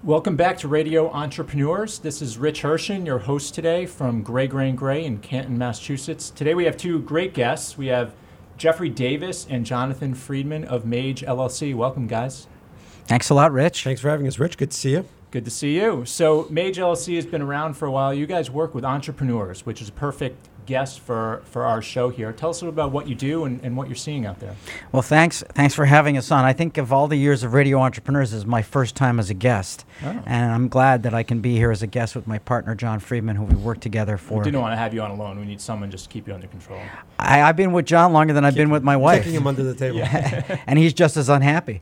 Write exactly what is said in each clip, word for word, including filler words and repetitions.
Welcome back to Radio Entrepreneurs. This is Rich Hershen, your host today from Gray, Gray and Gray in Canton, Massachusetts. Today we have two great guests. We have Jeffrey Davis and Jonathan Friedman of Mage L L C. Welcome, guys. Thanks a lot, Rich. Thanks for having us, Rich. Good to see you. Good to see you. So Mage L L C has been around for a while. You guys work with entrepreneurs, which is a perfect guest for, for our show here. Tell us a little about what you do and, and what you're seeing out there. Well, thanks thanks for having us on. I think of all the years of Radio Entrepreneurs, this is my first time as a guest. Oh. And I'm glad that I can be here as a guest with my partner, John Friedman, who we've worked together for. We didn't want to have you on alone. We need someone just to keep you under control. I, I've been with John longer than I've been with my wife. Kicking him under the table. Yeah. And he's just as unhappy.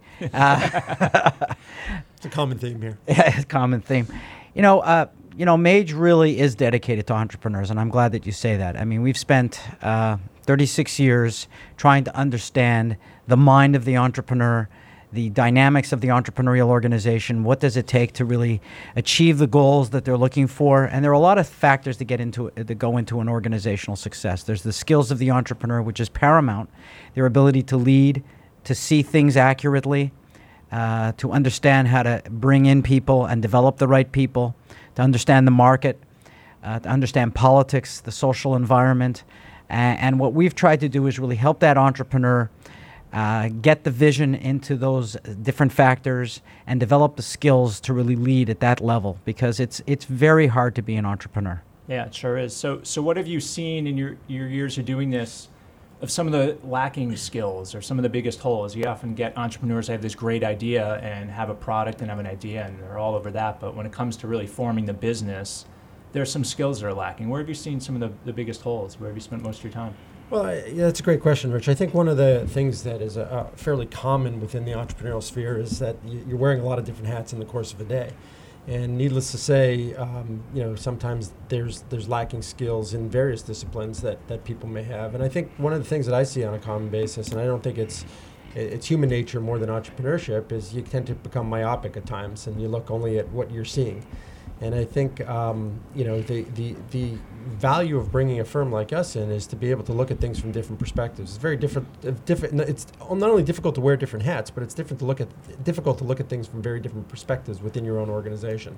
Uh, it's a common theme here. Yeah, it's a common theme. You know, uh, You know, Mage really is dedicated to entrepreneurs, and I'm glad that you say that. I mean, we've spent uh, thirty-six years trying to understand the mind of the entrepreneur, the dynamics of the entrepreneurial organization. What does it take to really achieve the goals that they're looking for? And there are a lot of factors that get into that go into an organizational success. There's the skills of the entrepreneur, which is paramount. Their ability to lead, to see things accurately, uh, to understand how to bring in people and develop the right people, to understand the market, uh, to understand politics, the social environment. And, and what we've tried to do is really help that entrepreneur uh, get the vision into those different factors and develop the skills to really lead at that level, because it's it's very hard to be an entrepreneur. Yeah, it sure is. So so what have you seen in your, your years of doing this of some of the lacking skills or some of the biggest holes? You often get entrepreneurs that have this great idea and have a product and have an idea and they're all over that, but when it comes to really forming the business, there's some skills that are lacking. Where have you seen some of the, the biggest holes? Where have you spent most of your time? Well, I, yeah, that's a great question, Rich. I think one of the things that is uh, fairly common within the entrepreneurial sphere is that y- you're wearing a lot of different hats in the course of a day. And needless to say, um, you know, sometimes there's there's lacking skills in various disciplines that, that people may have. And I think one of the things that I see on a common basis, and I don't think it's it's human nature more than entrepreneurship, is you tend to become myopic at times, and you look only at what you're seeing. And I think, um, you know, the, the the value of bringing a firm like us in is to be able to look at things from different perspectives. It's very different. Uh, different. It's not only difficult to wear different hats, but it's different to look at difficult to look at things from very different perspectives within your own organization.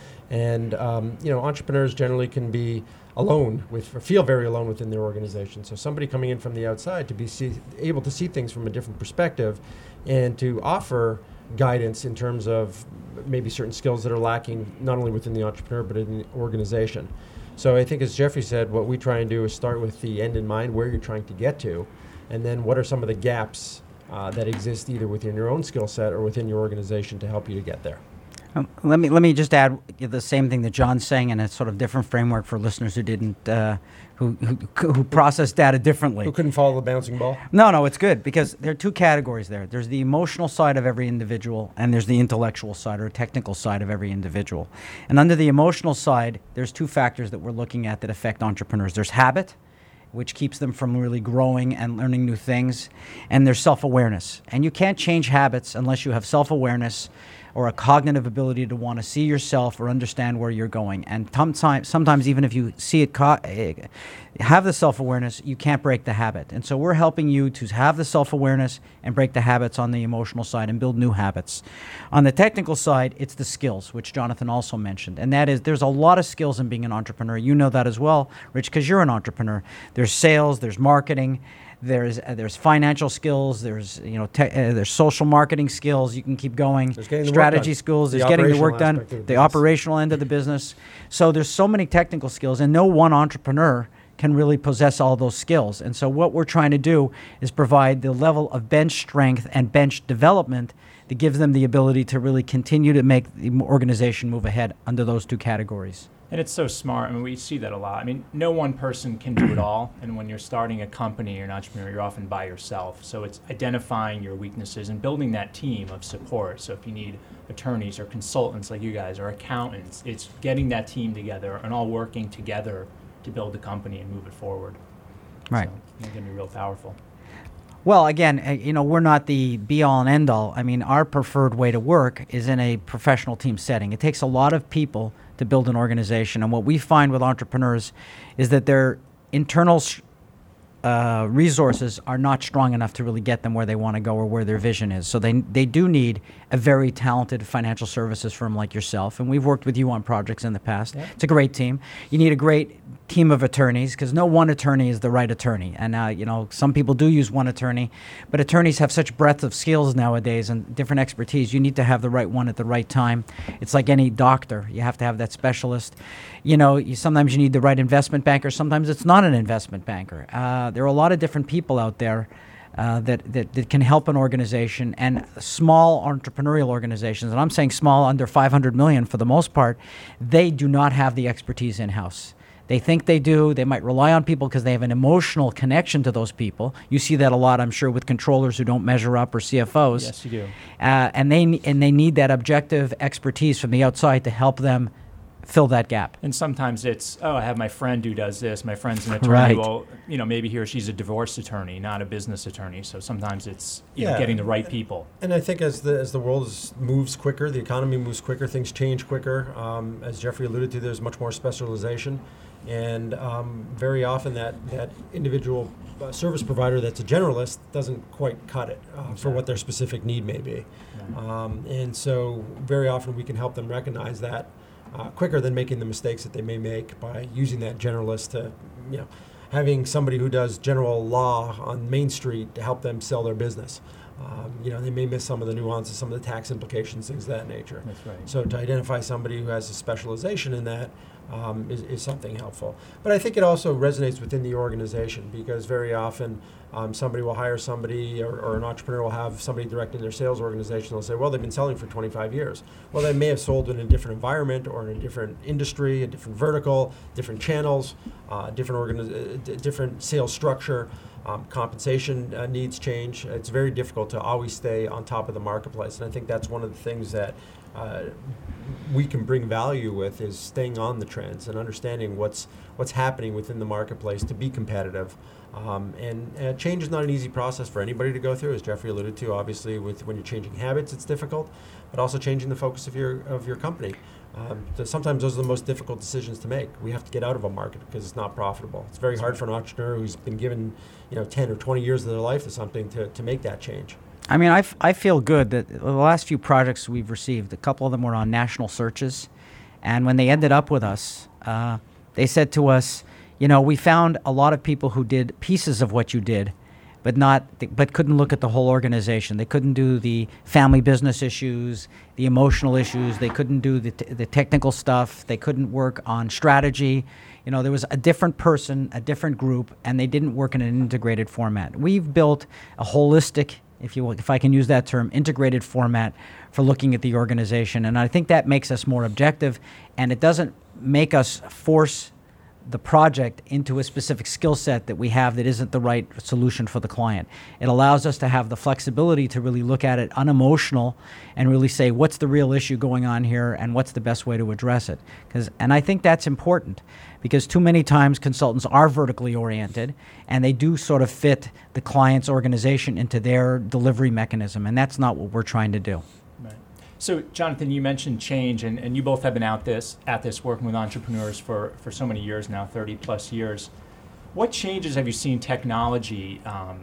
And um, you know, entrepreneurs generally can be alone with, or feel very alone within their organization. So somebody coming in from the outside to be see, able to see things from a different perspective, and to offer guidance in terms of maybe certain skills that are lacking not only within the entrepreneur but in the organization. So I think, as Jeffrey said, what we try and do is start with the end in mind, where you're trying to get to, and then what are some of the gaps uh, that exist either within your own skill set or within your organization to help you to get there. Um, let me let me just add the same thing that John's saying in a sort of different framework for listeners who didn't uh, who, who who process data differently. Who couldn't follow the bouncing ball? No, no, it's good, because there are two categories there. There's the emotional side of every individual, and there's the intellectual side or technical side of every individual. And under the emotional side, there's two factors that we're looking at that affect entrepreneurs. There's habit, which keeps them from really growing and learning new things, and there's self-awareness. And you can't change habits unless you have self-awareness or a cognitive ability to want to see yourself or understand where you're going. And sometimes, sometimes even if you see it, co- have the self-awareness, you can't break the habit. And so we're helping you to have the self-awareness and break the habits on the emotional side and build new habits. On the technical side, it's the skills, which Jonathan also mentioned. And that is, there's a lot of skills in being an entrepreneur. You know that as well, Rich, because you're an entrepreneur. There's sales, there's marketing, There's uh, there's financial skills. There's you know te- uh, there's social marketing skills. You can keep going. Strategy skills. There's getting the work done. The, the operational end of the business. So there's so many technical skills, and no one entrepreneur can really possess all those skills. And so what we're trying to do is provide the level of bench strength and bench development that gives them the ability to really continue to make the organization move ahead under those two categories. And it's so smart. I mean, we see that a lot. I mean, no one person can do it all. And when you're starting a company or an entrepreneur, you're often by yourself. So it's identifying your weaknesses and building that team of support. So if you need attorneys or consultants like you guys or accountants, it's getting that team together and all working together to build the company and move it forward. Right. So it's going to be real powerful. Well, again, uh, you know, we're not the be-all and end-all. I mean, our preferred way to work is in a professional team setting. It takes a lot of people to build an organization. And what we find with entrepreneurs is that their internal uh, resources are not strong enough to really get them where they want to go or where their vision is. So they they do need a very talented financial services firm like yourself, and we've worked with you on projects in the past. Yeah. It's a great team. You need a great team of attorneys because no one attorney is the right attorney. And uh, you know, some people do use one attorney, but attorneys have such breadth of skills nowadays and different expertise. You need to have the right one at the right time. It's like any doctor. You have to have that specialist. You know, you, sometimes you need the right investment banker. Sometimes it's not an investment banker. Uh, there are a lot of different people out there Uh, that, that, that can help an organization, and small entrepreneurial organizations, and I'm saying small, under five hundred million for the most part, they do not have the expertise in-house. They think they do. They might rely on people because they have an emotional connection to those people. You see that a lot, I'm sure, with controllers who don't measure up or C F Os. Yes, you do. Uh, and they and they need that objective expertise from the outside to help them fill that gap. And sometimes it's, oh, I have my friend who does this. My friend's an attorney. Right. Well, you know, maybe he or she's a divorce attorney, not a business attorney. So sometimes it's you Yeah. know, getting the right people. And I think as the as the world is, moves quicker, the economy moves quicker, things change quicker. Um, as Jeffrey alluded to, there's much more specialization, and um, very often that that individual uh, service provider that's a generalist doesn't quite cut it uh, for what their specific need may be. Um, and so very often we can help them recognize that uh, quicker than making the mistakes that they may make by using that generalist to, you know, having somebody who does general law on Main Street to help them sell their business. Um, you know, they may miss some of the nuances, some of the tax implications, things of that nature. That's right. So to identify somebody who has a specialization in that um, is, is something helpful. But I think it also resonates within the organization, because very often um, somebody will hire somebody, or, or an entrepreneur will have somebody directing their sales organization. They'll say, well, they've been selling for twenty-five years. Well, they may have sold in a different environment or in a different industry, a different vertical, different channels, uh, different organiz- uh, d- different sales structure. Um, compensation uh, needs change. It's very difficult to always stay on top of the marketplace, and I think that's one of the things that uh, we can bring value with, is staying on the trends and understanding what's what's happening within the marketplace to be competitive. Um, and uh, change is not an easy process for anybody to go through, as Jeffrey alluded to. Obviously, with when you're changing habits, it's difficult, but also changing the focus of your of your company. Um, so sometimes those are the most difficult decisions to make. We have to get out of a market because it's not profitable. It's very hard for an entrepreneur who's been given, you know, ten or twenty years of their life to something to, to make that change. I mean, I, f- I feel good that the last few projects we've received, a couple of them were on national searches, and when they ended up with us, uh, they said to us, you know, we found a lot of people who did pieces of what you did, but not, but couldn't look at the whole organization. They couldn't do the family business issues, the emotional issues. They couldn't do the t- the technical stuff. They couldn't work on strategy. You know, there was a different person, a different group, and they didn't work in an integrated format. We've built a holistic, if you will, if I can use that term, integrated format for looking at the organization, and I think that makes us more objective, and it doesn't make us force the project into a specific skill set that we have that isn't the right solution for the client. It allows us to have the flexibility to really look at it unemotional and really say, what's the real issue going on here and what's the best way to address it? 'Cause, and I think that's important, because too many times consultants are vertically oriented and they do sort of fit the client's organization into their delivery mechanism, and that's not what we're trying to do. Right. So, Jonathan, you mentioned change, and, and you both have been out this at this working with entrepreneurs for, for so many years now, thirty plus years. What changes have you seen technology um,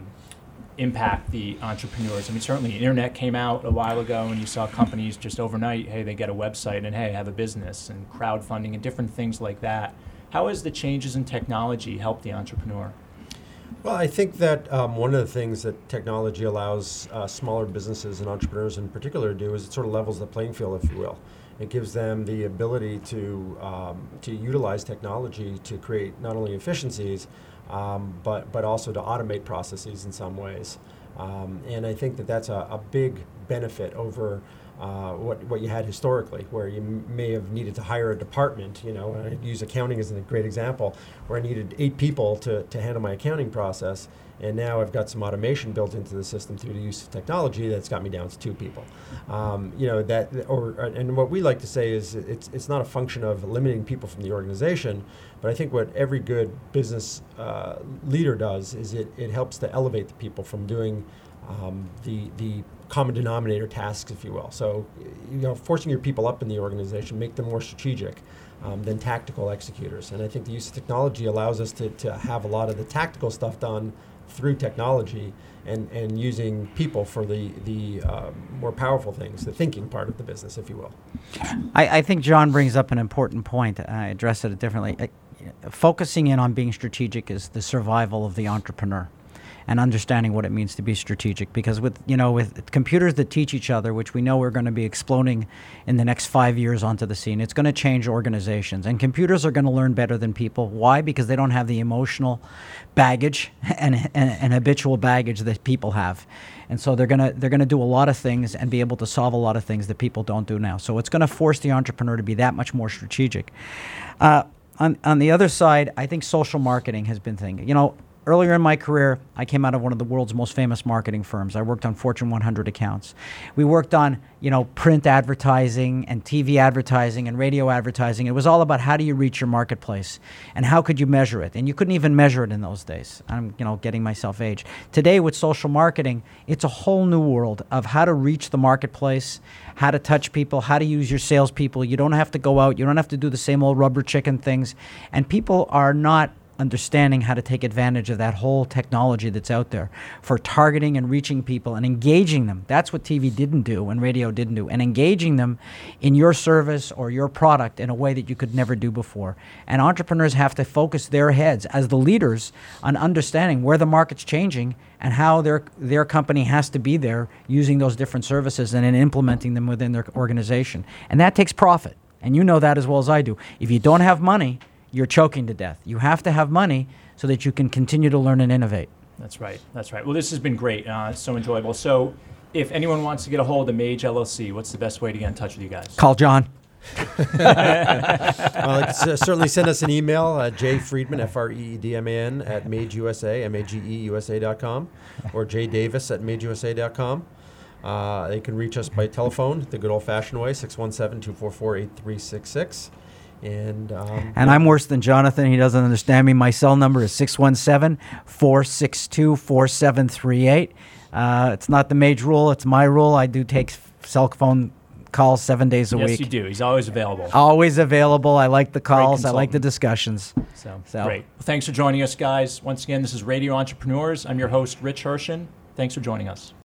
impact the entrepreneurs? I mean, certainly the internet came out a while ago, and you saw companies just overnight, hey, they get a website, and hey, have a business, and crowdfunding, and different things like that. How has the changes in technology helped the entrepreneur? Well, I think that um, one of the things that technology allows uh, smaller businesses and entrepreneurs in particular to do is it sort of levels the playing field, if you will. It gives them the ability to um, to utilize technology to create not only efficiencies, um, but but also to automate processes in some ways. Um, and I think that that's a, a big benefit over Uh, what what you had historically, where you m- may have needed to hire a department. You know, I use accounting as a great example, where I needed eight people to, to handle my accounting process, and now I've got some automation built into the system through the use of technology that's got me down to two people. Um, you know that, or and what we like to say is it's it's not a function of eliminating people from the organization, but I think what every good business uh, leader does is it it helps to elevate the people from doing um, the the common denominator tasks, if you will. So, you know, forcing your people up in the organization, make them more strategic um, than tactical executors. And I think the use of technology allows us to, to have a lot of the tactical stuff done through technology and, and using people for the, the uh, more powerful things, the thinking part of the business, if you will. I, I think John brings up an important point. I address it differently. Uh, focusing in on being strategic is the survival of the entrepreneur, and understanding what it means to be strategic. Because with you know with computers that teach each other, which we know we're going to be exploding in the next five years onto the scene, it's going to change organizations. And computers are going to learn better than people. Why? Because they don't have the emotional baggage and, and, and habitual baggage that people have. And so they're gonna they're gonna do a lot of things and be able to solve a lot of things that people don't do now. So it's going to force the entrepreneur to be that much more strategic. Uh, on on the other side, I think social marketing has been thing. You know. Earlier in my career, I came out of one of the world's most famous marketing firms. I worked on Fortune one hundred accounts. We worked on, you know, print advertising and T V advertising and radio advertising. It was all about how do you reach your marketplace and how could you measure it? And you couldn't even measure it in those days. I'm, you know, getting myself aged. Today with social marketing, it's a whole new world of how to reach the marketplace, how to touch people, how to use your salespeople. You don't have to go out. You don't have to do the same old rubber chicken things. And people are not understanding how to take advantage of that whole technology that's out there for targeting and reaching people and engaging them. That's what T V didn't do and radio didn't do, and engaging them in your service or your product in a way that you could never do before. And entrepreneurs have to focus their heads as the leaders on understanding where the market's changing and how their their company has to be there using those different services and then implementing them within their organization. And that takes profit. And you know that as well as I do. If you don't have money, you're choking to death. You have to have money so that you can continue to learn and innovate. That's right. That's right. Well, this has been great. Uh, it's so enjoyable. So if anyone wants to get a hold of Mage L L C, what's the best way to get in touch with you guys? Call John. Well, it's, uh, certainly send us an email, uh, J Friedman, F R E E D M A N, at Mage U S A, M A G E U S A dot com, or J Davis at Mage U S A dot com. Uh, they can reach us by telephone the good old-fashioned way, six one seven, two four four, eight three six six. And um, and I'm worse than Jonathan. He doesn't understand me. My cell number is six one seven, four six two, four seven three eight. Uh, it's not the Mage rule. It's my rule. I do take cell phone calls seven days a yes, week. Yes, you do. He's always available. Always available. I like the calls. I like the discussions. So, so. Great. Well, thanks for joining us, guys. Once again, this is Radio Entrepreneurs. I'm your host, Rich Hershen. Thanks for joining us.